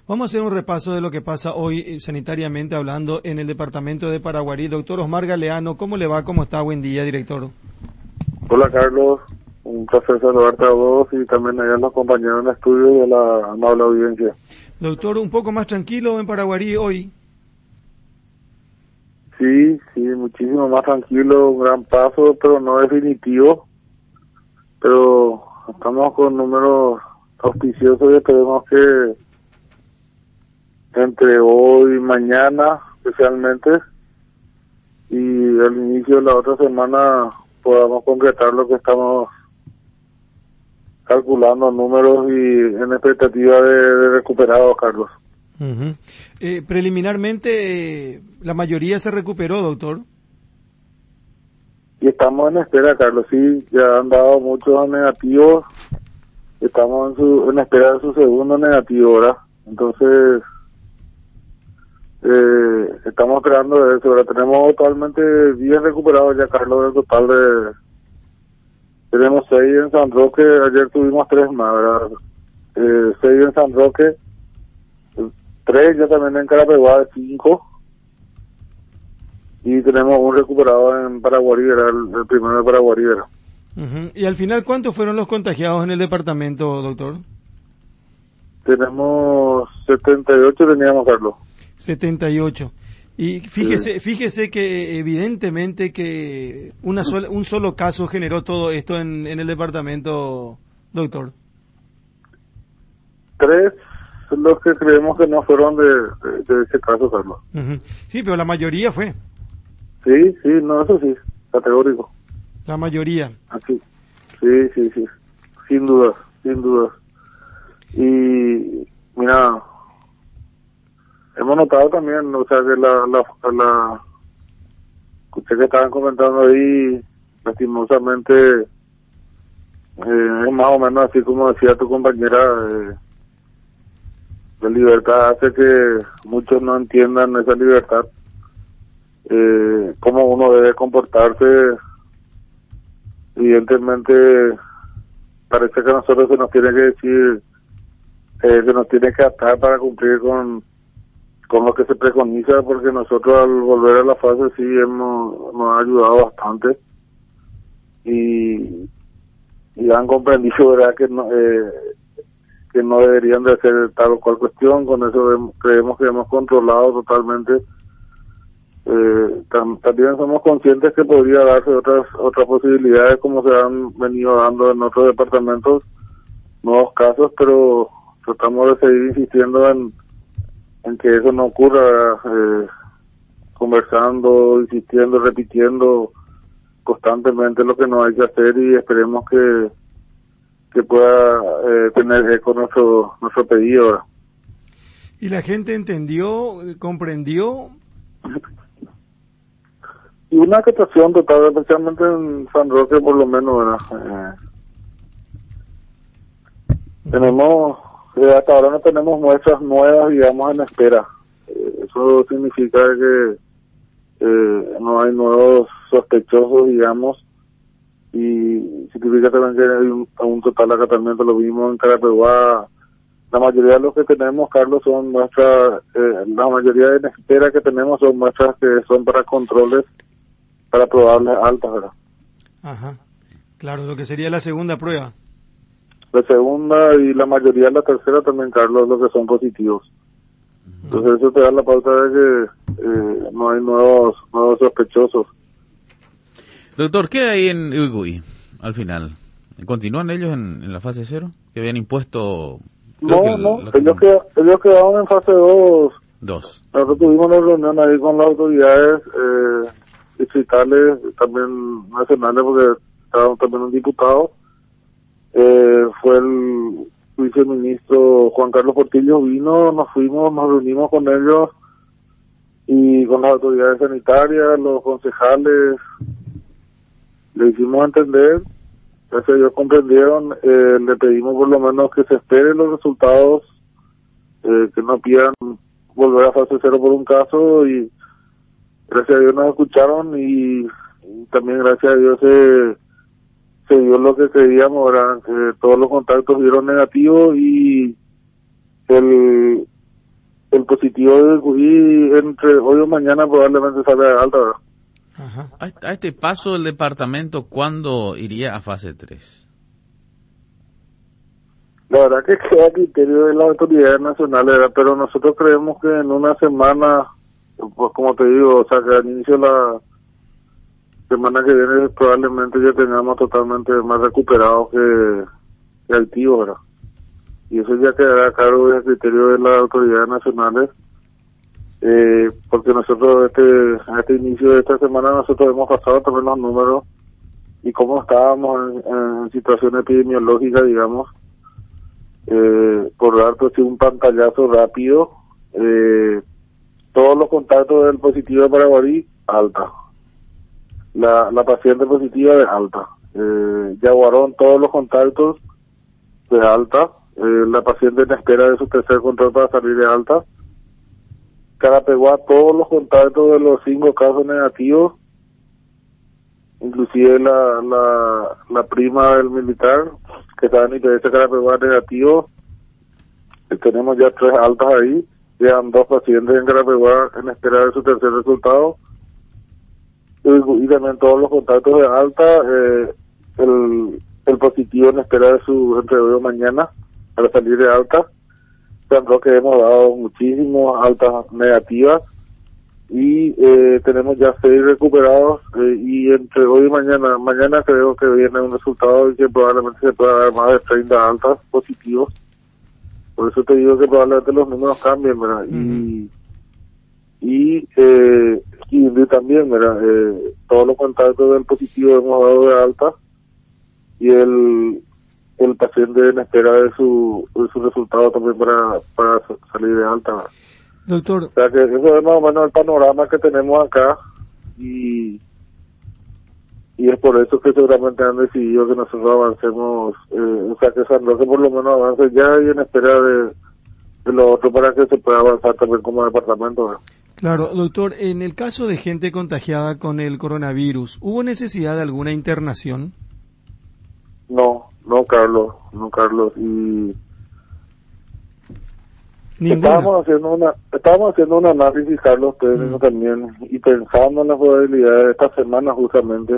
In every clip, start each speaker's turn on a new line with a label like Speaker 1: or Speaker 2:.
Speaker 1: Vamos a hacer un repaso de lo que pasa hoy sanitariamente hablando en el departamento de Paraguarí. Doctor Osmar Galeano, ¿cómo le va? ¿Cómo está? Buen día, director.
Speaker 2: Hola, Carlos. Un placer saludarte a vos y también a los compañeros en el estudio y a la amable audiencia.
Speaker 1: Doctor, ¿un poco más tranquilo en Paraguarí hoy?
Speaker 2: Sí, muchísimo más tranquilo, un gran paso, pero no definitivo. Pero estamos con números auspiciosos y esperemos que entre hoy y mañana, especialmente, y al inicio de la otra semana podamos concretar lo que estamos calculando, números y en expectativa de recuperados, Carlos.
Speaker 1: Uh-huh. Preliminarmente, la mayoría se recuperó, doctor.
Speaker 2: Y estamos en espera, Carlos, sí, ya han dado muchos negativos, estamos en espera de su segundo negativo, ¿verdad? Entonces, estamos esperando eso, ahora tenemos totalmente 10 recuperados ya, Carlos, del total tenemos 6 en San Roque, ayer tuvimos 3 más, ¿verdad? 6 en San Roque, 3 ya también en Carapeguá, 5, y tenemos un recuperado en Paraguarí, era el primero de Paraguarí, ¿verdad?
Speaker 1: Uh-huh. Y al final, ¿cuántos fueron los contagiados en el departamento, doctor?
Speaker 2: Tenemos 78, teníamos, Carlos.
Speaker 1: 78. Y fíjese que evidentemente que un solo caso generó todo esto en el departamento, doctor.
Speaker 2: 3 los que creemos que no fueron de ese caso, Carlos.
Speaker 1: Uh-huh. Sí, pero la mayoría fue.
Speaker 2: Sí, no, eso sí, categórico.
Speaker 1: La mayoría.
Speaker 2: Así. Sí, sin dudas. Y mira, hemos notado también, o sea, que escuché que estaban comentando ahí, lastimosamente, es más o menos así como decía tu compañera, la libertad hace que muchos no entiendan esa libertad, cómo uno debe comportarse. Evidentemente, parece que a nosotros se nos tiene que decir, se nos tiene que atar para cumplir con lo que se preconiza, porque nosotros al volver a la fase sí nos ha ayudado bastante y han comprendido, ¿verdad?, que no deberían de hacer tal o cual cuestión. Con eso creemos que hemos controlado totalmente. También somos conscientes que podría darse otras posibilidades, como se han venido dando en otros departamentos, nuevos casos, pero tratamos de seguir insistiendo en que eso no ocurra, conversando, insistiendo, repitiendo constantemente lo que no hay que hacer, y esperemos que pueda tener eco nuestro pedido, ¿verdad?
Speaker 1: ¿Y la gente entendió, comprendió?
Speaker 2: Y una aceptación total, especialmente en San Roque, por lo menos, ¿verdad? Tenemos, hasta ahora no tenemos muestras nuevas, digamos, en espera. Eso significa que no hay nuevos sospechosos, digamos, y significa también que hay un total acatamiento. Lo vimos en Carapeguá. La mayoría de los que tenemos, Carlos, son muestras, la mayoría en espera que tenemos son muestras que son para controles, para probables altas, ¿verdad?
Speaker 1: Ajá, claro, lo que sería la segunda prueba.
Speaker 2: La segunda y la mayoría de la tercera también, Carlos, lo que son positivos. Entonces eso te da la pauta de que no hay nuevos sospechosos.
Speaker 3: Doctor, ¿qué hay en Uruguay al final? ¿Continúan ellos en la fase 0? ¿Que habían impuesto?
Speaker 2: No, ellos quedaron en fase 2. Nosotros tuvimos una reunión ahí con las autoridades distritales, también nacionales, porque estaba también un diputado. Fue el viceministro Juan Carlos Portillo, vino, nos reunimos con ellos y con las autoridades sanitarias, los concejales, le hicimos entender, gracias a Dios comprendieron, le pedimos por lo menos que se esperen los resultados, que no pidan volver a fase 0 por un caso, y gracias a Dios nos escucharon y también gracias a Dios se dio lo que queríamos, ¿verdad? Todos los contactos dieron negativos y el positivo de Cují entre hoy o mañana probablemente salga de alta, ¿verdad?
Speaker 3: Ajá. A este paso del departamento, ¿cuándo iría a fase 3?
Speaker 2: La verdad que queda a criterio de las autoridades nacionales, ¿verdad? Pero nosotros creemos que en una semana, pues como te digo, o sea, que al inicio de la semana que viene probablemente ya tengamos totalmente más recuperados que activos, ¿verdad? Y eso ya quedará a cargo del criterio de las autoridades nacionales, porque nosotros a este inicio de esta semana nosotros hemos pasado también los números y cómo estábamos en situación epidemiológica, digamos, por darte así un pantallazo rápido, todos los contactos del positivo de Paraguarí, alta. La paciente positiva de alta. Yaguarón, todos los contactos de alta. La paciente en espera de su tercer control para salir de alta. Carapeguá, todos los contactos de los 5 casos negativos, inclusive la prima del militar que está en IPS Carapeguá negativo. Tenemos ya 3 altas ahí, quedan 2 pacientes en Carapeguá en espera de su tercer resultado. Y también todos los contactos de alta, el positivo en espera de su entre hoy o mañana para salir de alta. Creo que hemos dado muchísimas altas negativas y tenemos ya 6 recuperados y entre hoy y mañana creo que viene un resultado y que probablemente se pueda dar más de 30 altas positivos. Por eso te digo que probablemente los números cambien, ¿verdad? Y también, ¿verdad? Todos los contactos del positivo hemos dado de alta y el paciente en espera de su resultado también para salir de alta, ¿verdad?
Speaker 1: Doctor.
Speaker 2: O sea que eso es más o menos el panorama que tenemos acá y es por eso que seguramente han decidido que nosotros avancemos, o sea que San Roque por lo menos avance ya y en espera de lo otro para que se pueda avanzar también como departamento, ¿verdad?
Speaker 1: Claro, doctor, en el caso de gente contagiada con el coronavirus, ¿hubo necesidad de alguna internación?
Speaker 2: No, Carlos, y estábamos haciendo un análisis, Carlos, técnico también, y pensando en las probabilidades de esta semana justamente,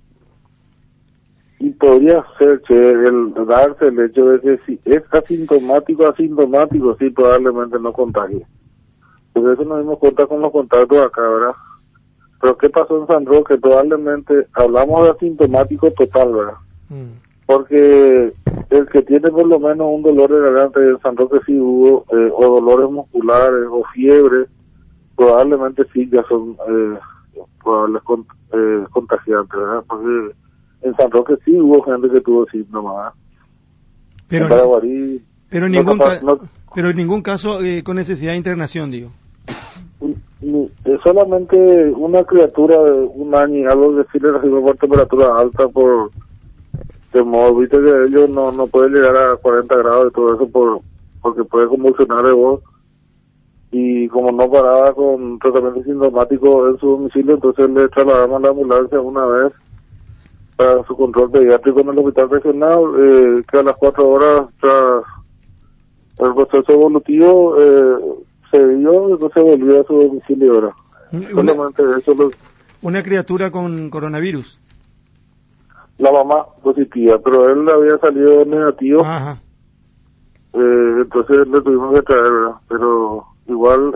Speaker 2: y podría ser, darse el hecho de que si es asintomático, sí probablemente no contagie. Por eso nos dimos cuenta con los contactos acá, ¿verdad? Pero ¿qué pasó en San Roque? Probablemente hablamos de asintomático total, ¿verdad? Porque el que tiene por lo menos un dolor de garganta en San Roque sí hubo, o dolores musculares, o fiebre, probablemente sí ya son probables contagiantes, ¿verdad? Porque en San Roque sí hubo gente que tuvo síntomas,
Speaker 1: ¿verdad? Pero en ningún caso con necesidad de internación, digo.
Speaker 2: Solamente una criatura de 1 año y algo que sí le recibió por temperatura alta por temor, viste que ellos no pueden llegar a 40 grados y todo eso porque puede convulsionar de voz, y como no paraba con tratamiento sintomático en su domicilio, entonces le trasladamos a la ambulancia una vez para su control pediátrico en el hospital regional, que a las 4 horas tras el proceso evolutivo se dio, entonces volvió a su domicilio ahora. Solamente eso.
Speaker 1: ¿Una criatura con coronavirus?
Speaker 2: La mamá positiva, pero él había salido negativo. Ajá. Entonces le tuvimos que traer, ¿verdad? Pero igual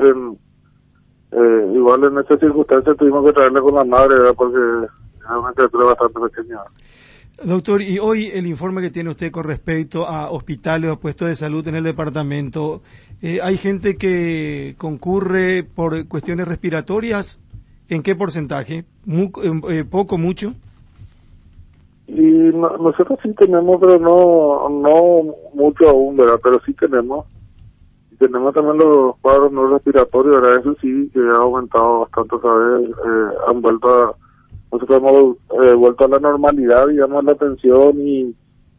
Speaker 2: en esta circunstancia tuvimos que traerle con la madre, ¿verdad? Porque era una criatura bastante pequeña.
Speaker 1: Doctor, y hoy el informe que tiene usted con respecto a hospitales o puestos de salud en el departamento, ¿hay gente que concurre por cuestiones respiratorias? ¿En qué porcentaje? ¿Poco, mucho?
Speaker 2: Y nosotros sí tenemos, pero no mucho aún, ¿verdad? Pero sí tenemos. Y tenemos también los cuadros no respiratorios, ¿verdad? Eso sí, que ha aumentado bastante, ¿sabes? Nosotros hemos vuelto a la normalidad, digamos, la atención y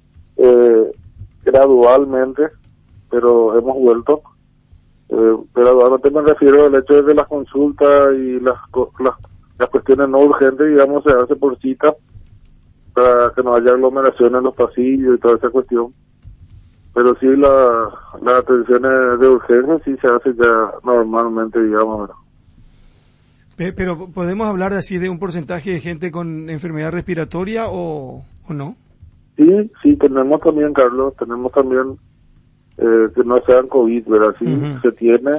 Speaker 2: gradualmente, pero hemos vuelto. Gradualmente me refiero al hecho de que las consultas y las cuestiones no urgentes, digamos, se hace por cita para que no haya aglomeración en los pasillos y toda esa cuestión. pero sí las atenciones de urgencia sí se hacen ya normalmente, digamos, ¿verdad?
Speaker 1: Pero ¿podemos hablar así de un porcentaje de gente con enfermedad respiratoria o no?
Speaker 2: Sí, tenemos también, Carlos, tenemos también que no sean COVID, ¿verdad? Sí, se tiene,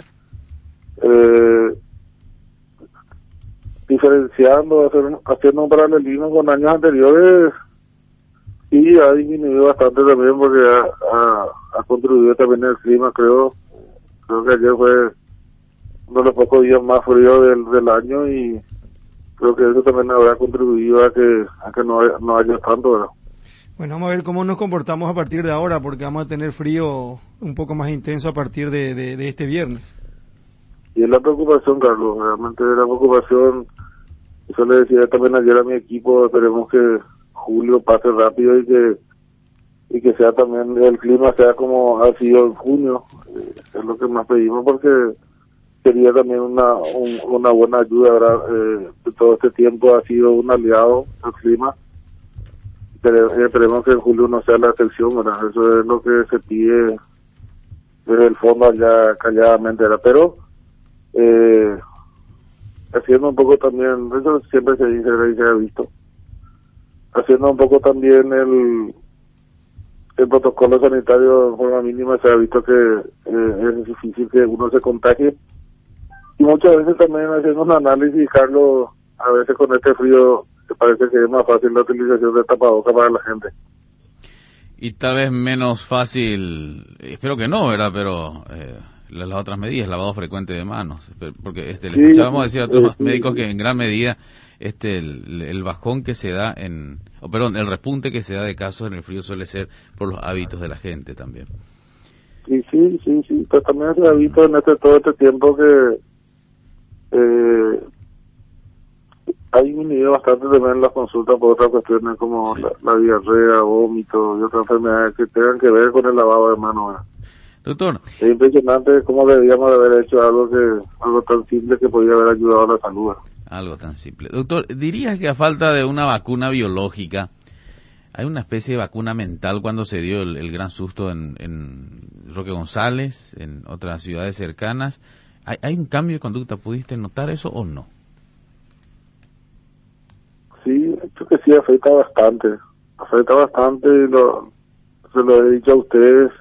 Speaker 2: diferenciando, haciendo un paralelismo con años anteriores, sí ha disminuido bastante también porque ha contribuido también el clima, creo que ayer fue uno de los pocos días más fríos del año y creo que eso también habrá contribuido a que no haya tanto, ¿verdad?
Speaker 1: Bueno, vamos a ver cómo nos comportamos a partir de ahora, porque vamos a tener frío un poco más intenso a partir de este viernes.
Speaker 2: Y es la preocupación, Carlos, realmente la preocupación. Eso le decía también ayer a mi equipo, esperemos que julio pase rápido y que sea también, el clima sea como ha sido en junio, es lo que más pedimos porque sería también una buena ayuda, ¿verdad? Todo este tiempo ha sido un aliado al clima. Esperemos que en julio no sea la excepción, ¿verdad? Eso es lo que se pide desde el fondo allá calladamente, ¿verdad? Pero haciendo un poco también, eso siempre se dice y se ha visto, haciendo un poco también el protocolo sanitario de forma mínima, se ha visto que es difícil que uno se contagie y muchas veces también haciendo un análisis, Carlos, a veces con este frío me parece que es más fácil la utilización de tapabocas para la gente.
Speaker 3: Y tal vez menos fácil, espero que no, ¿verdad? Pero las otras medidas, lavado frecuente de manos, porque le escuchábamos decir a otros médicos que en gran medida el bajón que se da el repunte que se da de casos en el frío suele ser por los hábitos de la gente también.
Speaker 2: Sí, pero también se ha visto en todo este tiempo que ha disminuido bastante también las consultas por otras cuestiones como la diarrea, vómito y otras enfermedades que tengan que ver con el lavado de manos, ¿verdad?
Speaker 3: Doctor,
Speaker 2: es impresionante cómo deberíamos haber hecho algo tan simple que podría haber ayudado a la salud, ¿verdad?
Speaker 3: Algo tan simple. Doctor, ¿dirías que a falta de una vacuna biológica hay una especie de vacuna mental cuando se dio el gran susto en Roque González, en otras ciudades cercanas? ¿Hay un cambio de conducta? ¿Pudiste notar eso o no?
Speaker 2: Sí, creo que sí afecta bastante y se lo he dicho a ustedes.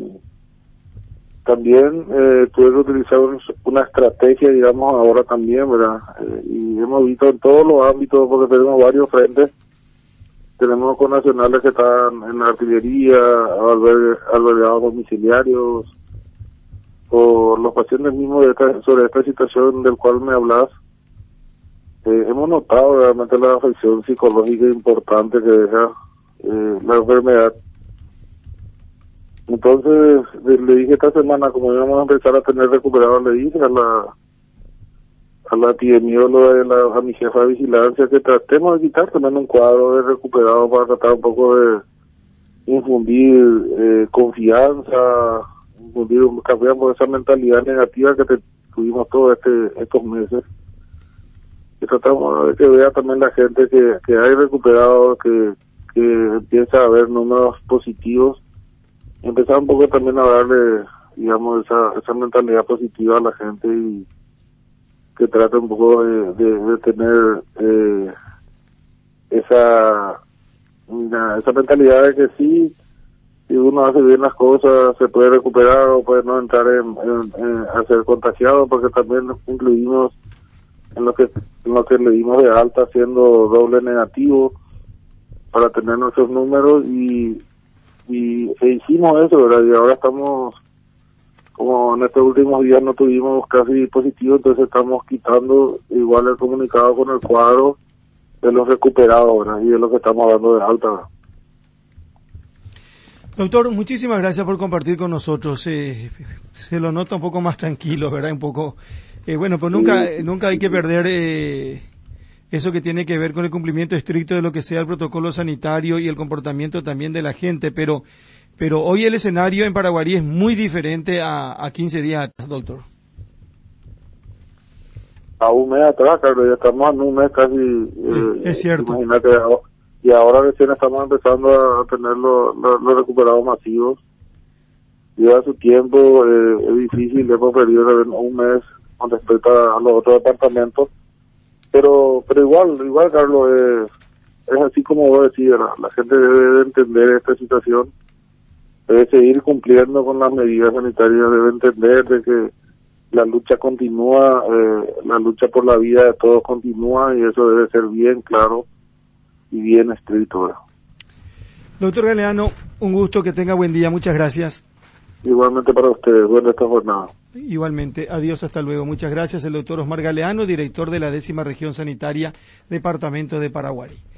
Speaker 2: También tuve que utilizar una estrategia, digamos, ahora también, ¿verdad? Y hemos visto en todos los ámbitos, porque tenemos varios frentes. Tenemos connacionales que están en la artillería, albergados domiciliarios, o los pacientes mismos sobre esta situación del cual me hablas. Hemos notado realmente la afección psicológica importante que deja la enfermedad. Entonces, le dije esta semana, como íbamos a empezar a tener recuperados, le dije a la epidemióloga, a mi jefa de vigilancia, que tratemos de quitar también un cuadro de recuperado para tratar un poco de infundir confianza, cambiamos esa mentalidad negativa que tuvimos todos estos meses. Y tratamos de que vea también la gente que hay recuperado, que empieza a haber números positivos. Empezar un poco también a darle, digamos, esa mentalidad positiva a la gente y que trate un poco de tener esa mentalidad de que sí, si uno hace bien las cosas se puede recuperar o puede no entrar a ser contagiado, porque también incluimos en lo que le dimos de alta siendo doble negativo para tener nuestros números y hicimos eso, ¿verdad? Y ahora estamos, como en estos últimos días no tuvimos casi positivo, entonces estamos quitando igual el comunicado con el cuadro de los recuperados, ¿verdad? Y es lo que estamos dando de alta, ¿verdad?
Speaker 1: Doctor, muchísimas gracias por compartir con nosotros. Se lo nota un poco más tranquilo, ¿verdad? Un poco, bueno, pues nunca hay que perder eso que tiene que ver con el cumplimiento estricto de lo que sea el protocolo sanitario y el comportamiento también de la gente, pero hoy el escenario en Paraguarí es muy diferente a 15 días atrás, doctor.
Speaker 2: A un mes atrás, Carlos, ya estamos en un mes casi.
Speaker 1: Es cierto.
Speaker 2: Imagínate, y ahora recién estamos empezando a tener los recuperados masivos. lleva su tiempo, es difícil, hemos perdido un mes con respecto a los otros departamentos, pero igual Carlos, es así como vos decís, ¿verdad? La gente debe de entender esta situación, debe seguir cumpliendo con las medidas sanitarias, debe entender de que la lucha continúa, la lucha por la vida de todos continúa, y eso debe ser bien claro y bien estricto, ¿verdad?
Speaker 1: Doctor Galeano, un gusto, que tenga buen día, muchas gracias.
Speaker 2: Igualmente para ustedes, buena esta jornada.
Speaker 1: Igualmente, adiós, hasta luego. Muchas gracias, el doctor Osmar Galeano, director de la 10ª Región Sanitaria, Departamento de Paraguarí.